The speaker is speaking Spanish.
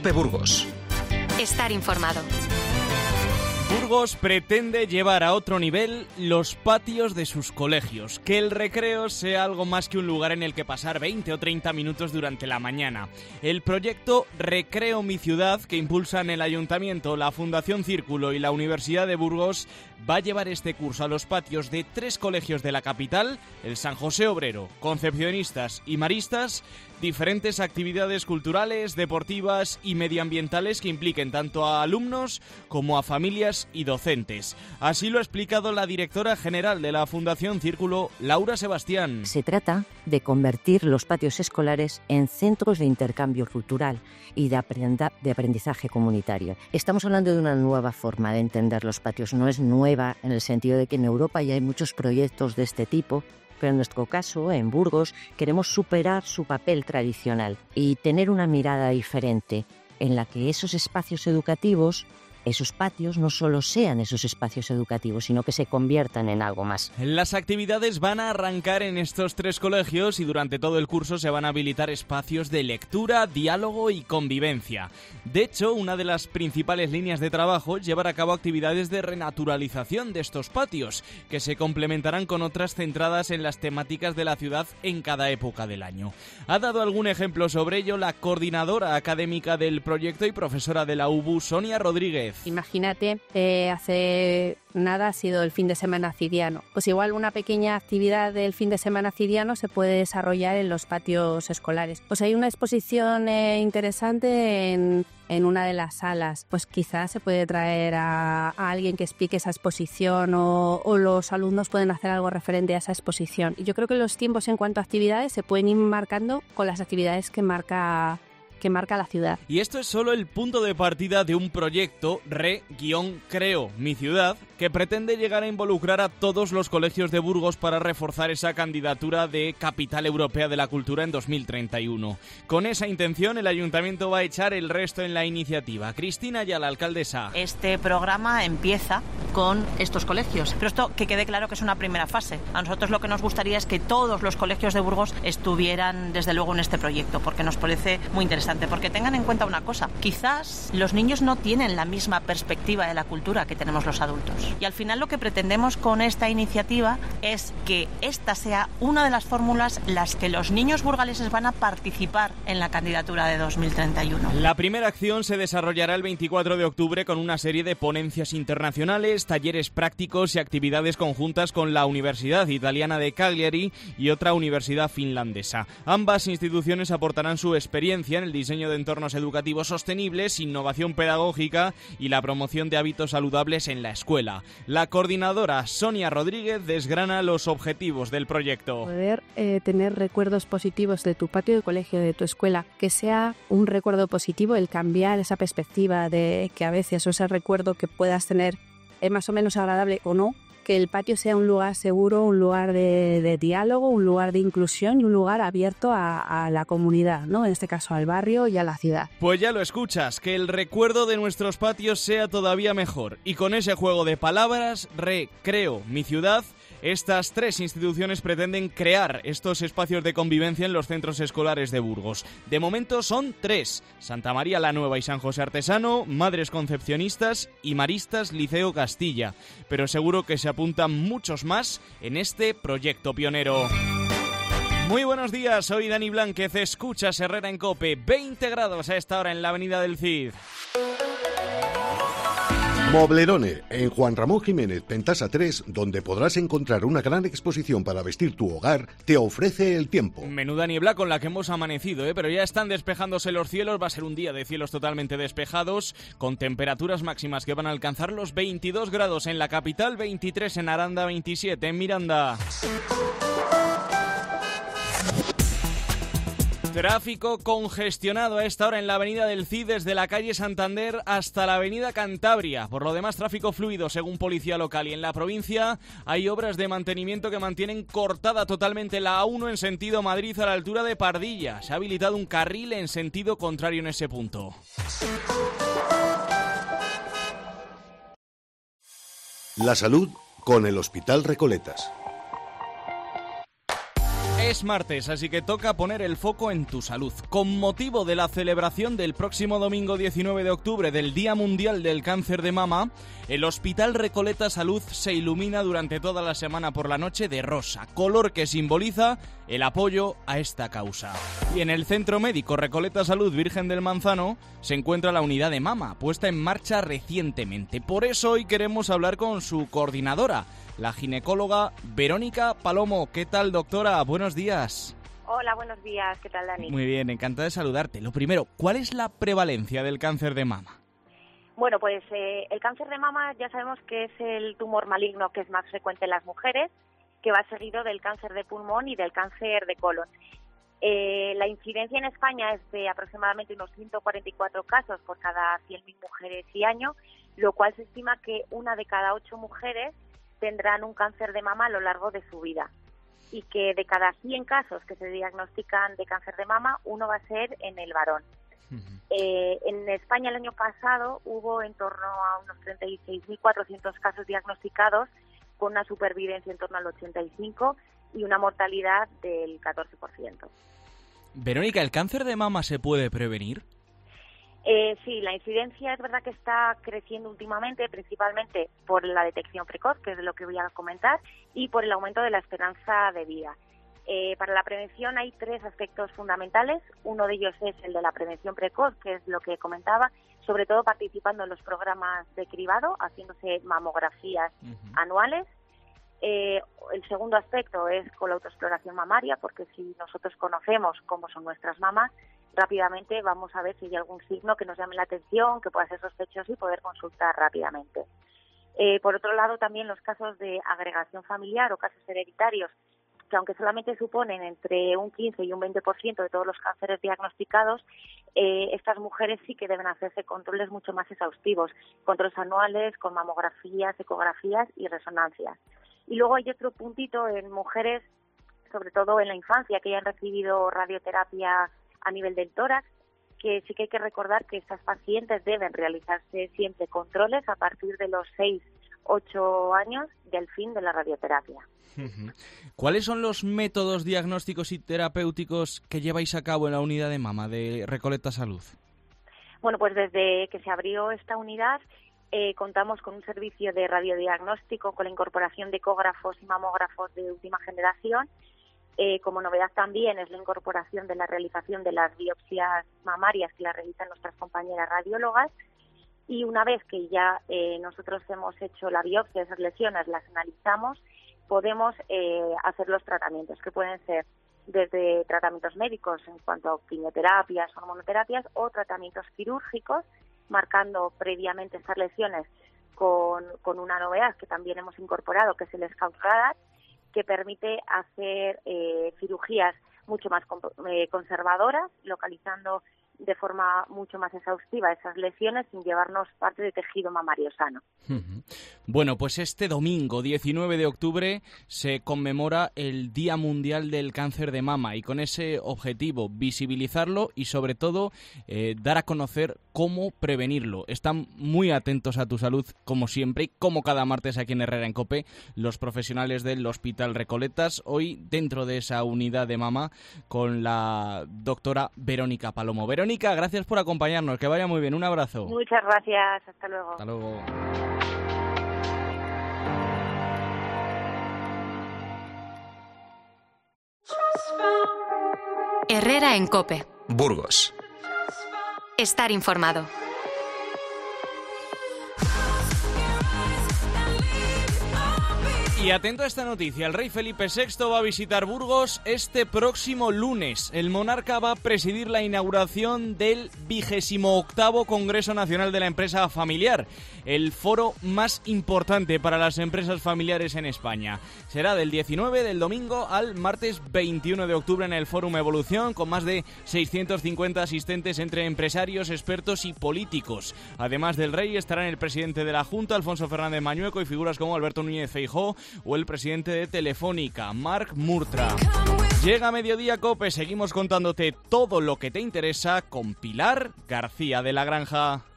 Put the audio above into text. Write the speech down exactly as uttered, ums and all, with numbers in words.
COPE Burgos. Estar informado. Burgos pretende llevar a otro nivel los patios de sus colegios, que el recreo sea algo más que un lugar en el que pasar veinte o treinta minutos durante la mañana. El proyecto Recreo Mi Ciudad, que impulsan el Ayuntamiento, la Fundación Círculo y la Universidad de Burgos, va a llevar este curso a los patios de tres colegios de la capital, el San José Obrero, Concepcionistas y Maristas, diferentes actividades culturales, deportivas y medioambientales que impliquen tanto a alumnos como a familias y docentes. Así lo ha explicado la directora general de la Fundación Círculo, Laura Sebastián. Se trata de convertir los patios escolares en centros de intercambio cultural y de, aprenda- de aprendizaje comunitario. Estamos hablando de una nueva forma de entender los patios. No es nueva en el sentido de que en Europa ya hay muchos proyectos de este tipo, pero en nuestro caso, en Burgos, queremos superar su papel tradicional y tener una mirada diferente en la que esos espacios educativos, esos patios, no solo sean esos espacios educativos, sino que se conviertan en algo más. Las actividades van a arrancar en estos tres colegios y durante todo el curso se van a habilitar espacios de lectura, diálogo y convivencia. De hecho, una de las principales líneas de trabajo es llevar a cabo actividades de renaturalización de estos patios, que se complementarán con otras centradas en las temáticas de la ciudad en cada época del año. Ha dado algún ejemplo sobre ello la coordinadora académica del proyecto y profesora de la U B U, Sonia Rodríguez. Imagínate, eh, hace nada ha sido el fin de semana ciriano. Pues igual una pequeña actividad del fin de semana ciriano se puede desarrollar en los patios escolares. Pues hay una exposición eh, interesante en, en una de las salas. Pues quizás se puede traer a, a alguien que explique esa exposición o, o los alumnos pueden hacer algo referente a esa exposición. Y yo creo que los tiempos en cuanto a actividades se pueden ir marcando con las actividades que marca que marca la ciudad. Y esto es solo el punto de partida de un proyecto Re-Creo Mi Ciudad, que pretende llegar a involucrar a todos los colegios de Burgos para reforzar esa candidatura de Capital Europea de la Cultura en dos mil treinta y uno. Con esa intención, el Ayuntamiento va a echar el resto en la iniciativa. Cristina Ayala, alcaldesa. Este programa empieza con estos colegios, pero esto que quede claro que es una primera fase. A nosotros lo que nos gustaría es que todos los colegios de Burgos estuvieran desde luego en este proyecto, porque nos parece muy interesante. Porque tengan en cuenta una cosa, quizás los niños no tienen la misma perspectiva de la cultura que tenemos los adultos. Y al final lo que pretendemos con esta iniciativa es que esta sea una de las fórmulas las que los niños burgaleses van a participar en la candidatura de dos mil treinta y uno. La primera acción se desarrollará el veinticuatro de octubre con una serie de ponencias internacionales, talleres prácticos y actividades conjuntas con la Universidad Italiana de Cagliari y otra universidad finlandesa. Ambas instituciones aportarán su experiencia en el diseño de entornos educativos sostenibles, innovación pedagógica y la promoción de hábitos saludables en la escuela. La coordinadora Sonia Rodríguez desgrana los objetivos del proyecto. Poder eh, tener recuerdos positivos de tu patio de colegio, de tu escuela, que sea un recuerdo positivo, el cambiar esa perspectiva de que a veces ese recuerdo que puedas tener es más o menos agradable o no, que el patio sea un lugar seguro, un lugar de, de diálogo, un lugar de inclusión y un lugar abierto a, a la comunidad, ¿no? En este caso al barrio y a la ciudad. Pues ya lo escuchas, que el recuerdo de nuestros patios sea todavía mejor. Y con ese juego de palabras, Recreo Mi Ciudad, estas tres instituciones pretenden crear estos espacios de convivencia en los centros escolares de Burgos. De momento son tres: Santa María la Nueva y San José Artesano, Madres Concepcionistas y Maristas Liceo Castilla. Pero seguro que se apuntan muchos más en este proyecto pionero. Muy buenos días, soy Dani Blánquez, escuchas Herrera en COPE. veinte grados a esta hora en la avenida del Cid. Moblerone, en Juan Ramón Jiménez, Pentasa tres, donde podrás encontrar una gran exposición para vestir tu hogar, te ofrece el tiempo. Menuda niebla con la que hemos amanecido, ¿eh? Pero ya están despejándose los cielos, va a ser un día de cielos totalmente despejados, con temperaturas máximas que van a alcanzar los veintidós grados en la capital, veintitrés en Aranda, veintisiete en Miranda. Tráfico congestionado a esta hora en la avenida del Cid desde la calle Santander hasta la avenida Cantabria. Por lo demás, tráfico fluido según policía local. Y en la provincia hay obras de mantenimiento que mantienen cortada totalmente la A uno en sentido Madrid a la altura de Pardilla. Se ha habilitado un carril en sentido contrario en ese punto. La salud con el Hospital Recoletas. Es martes, así que toca poner el foco en tu salud. Con motivo de la celebración del próximo domingo diecinueve de octubre del Día Mundial del Cáncer de Mama, el Hospital Recoleta Salud se ilumina durante toda la semana por la noche de rosa, color que simboliza el apoyo a esta causa. Y en el Centro Médico Recoleta Salud Virgen del Manzano se encuentra la unidad de mama, puesta en marcha recientemente. Por eso hoy queremos hablar con su coordinadora, la ginecóloga Verónica Palomo. ¿Qué tal, doctora? Buenos días. Hola, buenos días. ¿Qué tal, Dani? Muy bien, encantada de saludarte. Lo primero, ¿cuál es la prevalencia del cáncer de mama? Bueno, pues eh, el cáncer de mama ya sabemos que es el tumor maligno que es más frecuente en las mujeres, que va seguido del cáncer de pulmón y del cáncer de colon. Eh, la incidencia en España es de aproximadamente unos ciento cuarenta y cuatro casos por cada cien mil mujeres y año, lo cual se estima que una de cada ocho mujeres tendrán un cáncer de mama a lo largo de su vida, y que de cada cien casos que se diagnostican de cáncer de mama, uno va a ser en el varón. Uh-huh. Eh, en España el año pasado hubo en torno a unos treinta y seis mil cuatrocientos casos diagnosticados, con una supervivencia en torno al ochenta y cinco por ciento y una mortalidad del catorce por ciento. Verónica, ¿el cáncer de mama se puede prevenir? Eh, sí, la incidencia es verdad que está creciendo últimamente, principalmente por la detección precoz, que es lo que voy a comentar, y por el aumento de la esperanza de vida. Eh, para la prevención hay tres aspectos fundamentales. Uno de ellos es el de la prevención precoz, que es lo que comentaba, sobre todo participando en los programas de cribado, haciéndose mamografías uh-huh. anuales. Eh, el segundo aspecto es con la autoexploración mamaria, porque si nosotros conocemos cómo son nuestras mamas, rápidamente vamos a ver si hay algún signo que nos llame la atención, que pueda ser sospechoso y poder consultar rápidamente. Eh, por otro lado, también los casos de agregación familiar o casos hereditarios, que aunque solamente suponen entre un quince y un veinte por ciento de todos los cánceres diagnosticados, eh, estas mujeres sí que deben hacerse controles mucho más exhaustivos, controles anuales con mamografías, ecografías y resonancias. Y luego hay otro puntito en mujeres, sobre todo en la infancia, que ya han recibido radioterapia a nivel del tórax, que sí que hay que recordar que estas pacientes deben realizarse siempre controles a partir de los seis, ocho años del fin de la radioterapia. ¿Cuáles son los métodos diagnósticos y terapéuticos que lleváis a cabo en la unidad de mama de Recoleta Salud? Bueno, pues desde que se abrió esta unidad eh, contamos con un servicio de radiodiagnóstico con la incorporación de ecógrafos y mamógrafos de última generación. Eh, como novedad también es la incorporación de la realización de las biopsias mamarias que las realizan nuestras compañeras radiólogas, y una vez que ya eh, nosotros hemos hecho la biopsia de esas lesiones, las analizamos, podemos eh, hacer los tratamientos, que pueden ser desde tratamientos médicos en cuanto a quimioterapias, hormonoterapias, o tratamientos quirúrgicos, marcando previamente estas lesiones con, con una novedad que también hemos incorporado, que es el Scout Radar, que permite hacer eh, cirugías mucho más eh, conservadoras, localizando de forma mucho más exhaustiva esas lesiones sin llevarnos parte de tejido mamario sano. Bueno, pues este domingo diecinueve de octubre se conmemora el Día Mundial del Cáncer de Mama, y con ese objetivo, visibilizarlo y sobre todo eh, dar a conocer cómo prevenirlo. Están muy atentos a tu salud, como siempre, y como cada martes aquí en Herrera en COPE, los profesionales del Hospital Recoletas, hoy dentro de esa unidad de mama con la doctora Verónica Palomo. Verónica, gracias por acompañarnos, que vaya muy bien, un abrazo. Muchas gracias, hasta luego. Hasta luego. Herrera en COPE. Burgos. Estar informado. Y atento a esta noticia, el rey Felipe sexto va a visitar Burgos este próximo lunes. El monarca va a presidir la inauguración del vigésimo octavo Congreso Nacional de la Empresa Familiar, el foro más importante para las empresas familiares en España. Será del diecinueve del domingo al martes veintiuno de octubre en el Fórum Evolución, con más de seiscientos cincuenta asistentes entre empresarios, expertos y políticos. Además del rey estarán el presidente de la Junta, Alfonso Fernández Mañueco, y figuras como Alberto Núñez Feijóo o el presidente de Telefónica, Marc Murtra. Llega Mediodía COPE, seguimos contándote todo lo que te interesa con Pilar García de la Granja.